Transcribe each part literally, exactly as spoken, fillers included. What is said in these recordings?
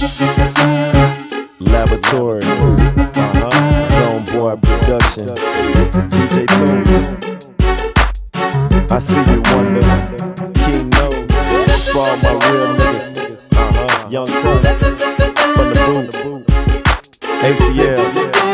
Laboratory, uh-huh. Zone Boy Production, D J Tune. I see you wonder, King No, for all my real niggas, uh-huh. Young Tug, from the boot, A C L,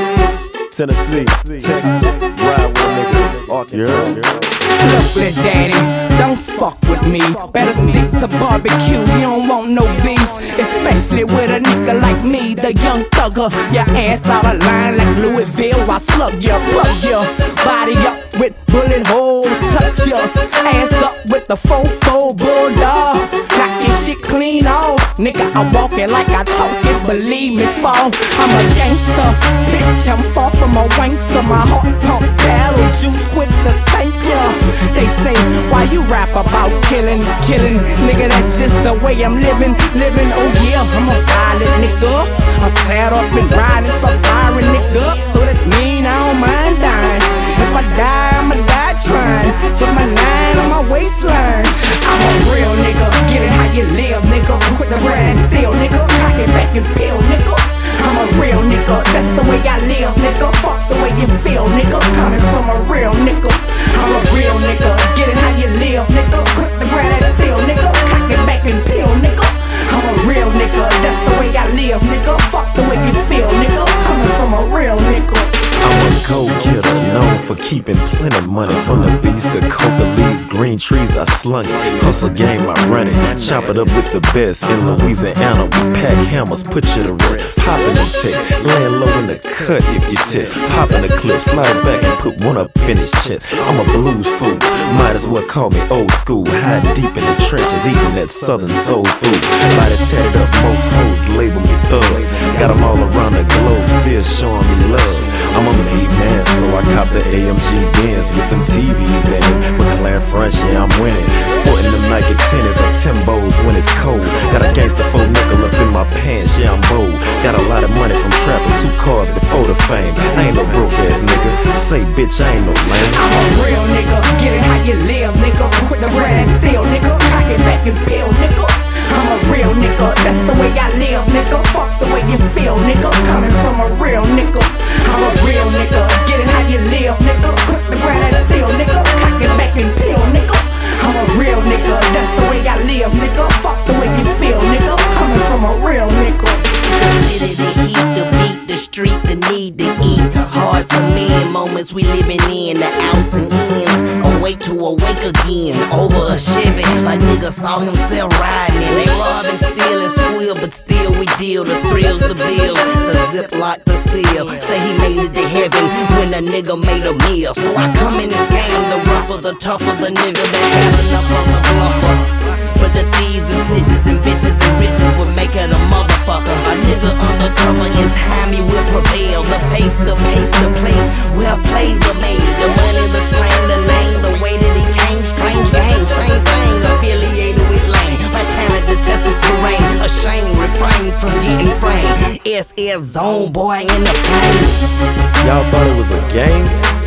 Tennessee, Texas, ride with a nigga, Arkansas. Look, little daddy, don't fuck with me. Better stick to barbecue, you don't want no beef. Especially with a nigga like me, the young thugger. Your ass out of line like Louisville, I slug ya, plug ya. Body up with bullet holes, touch ya. Ass up with the fofo bulldog. Knock your shit clean off. Nigga, I walk it like I talk it, believe me, fall. I'm a gangster, bitch, I'm far from a wankster. My heart pump battle, juice quick to spank ya. They say, why you rap about killing, killing? Nigga, that's just the way I'm living, living. Oh yeah, I'm a violent nigga. I sat up and ride and start firing nigga. So that mean I don't mind dying. If I die, I'ma die trying. Put my nine on my waistline. I'm a real nigga, get it how you live, nigga. Quit the grass still, nigga. Cock it back and peel, nigga. I'm a real nigga, that's the way I live, nigga. Fuck the way you feel, nigga. Coming from a real nigga. I'm a real nigga, get it how you live, nigga. Quit the grass still, nigga. Cock it back and peel, nigga. I'm a real nigga, that's the way I live, nigga. Fuck the way you feel, nigga. Coming from a real nigga. I'm a cold killer, known for keeping plenty money. From the beast to coca leaves, green trees, I slung it. Hustle game, I run it. Chop it up with the best. In Louisiana, we pack hammers, put you to rest. Pop in the tick, laying low in the cut if you tip. Pop in the clip, slide it back and put one up in his chest. I'm a blues fool, might as well call me old school. Hide deep in the trenches, eating that southern soul food. Body tatted up, most hoes label me thug. Got them all around the globe, still showing me love. I'm a made man, so I cop the A M G Benz with them T Vs in it. McLaren French, yeah, I'm winning. Sporting them Nike tennis or Timbos when it's cold. Got a gangster four nickel up in my pants, yeah, I'm bold. Got a lot of money from trapping, two cars before the fame. I ain't no broke ass nigga, say bitch, I ain't no lame. I'm a real nigga, get it how you live, nigga. Quit the grass still, nigga. Cock it back and peel, nigga. I'm a real nigga, that's the way I live, nigga. Fuck the way you feel, nigga. Coming from a real nigga. I'm a real nigga, get it how you live, nigga. Quit the grass still, nigga. Cock it back and peel, nigga. I'm a real nigga, that's the way I live, nigga. Fuck the way you feel, nigga. Coming from a real nigga. The city, the heat, the beat, the street, the need to eat. Hard to mend, moments we living in, the outs and ins. Awake to awake again, over a Chevy. A nigga saw himself riding and they rob and steal and squeal, but still we deal. The thrills, the bills, the ziplock, the seal. Say he made it to heaven when a nigga made a meal. So I come in this game, the rougher, the tougher, the nigga that had enough of the bluffer. But the thieves and snitches and bitches and riches would make it a motherfucker. A nigga undercover, in time he will prevail. The face, the pace, the place where plays are made. The money, the slang, the name, the way that he came. Strange game, same thing, affiliated with lame. My talent, the tested terrain. Ashamed, refrain from getting framed. S S Zone Boy in the flame. Y'all thought it was a game?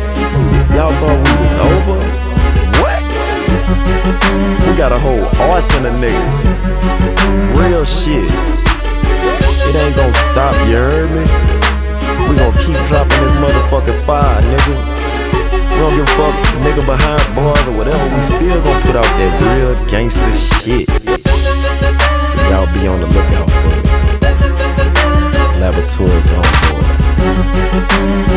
Y'all thought we was over? What? We got a whole arsenal of niggas. Real shit. It ain't gon' stop, you heard me? We gon' keep dropping this motherfucking fire, nigga. We don't give a fuck, nigga behind bars or whatever. We still gon' put out that real gangster shit. So y'all be on the lookout for it. Laboratory Zone Boy.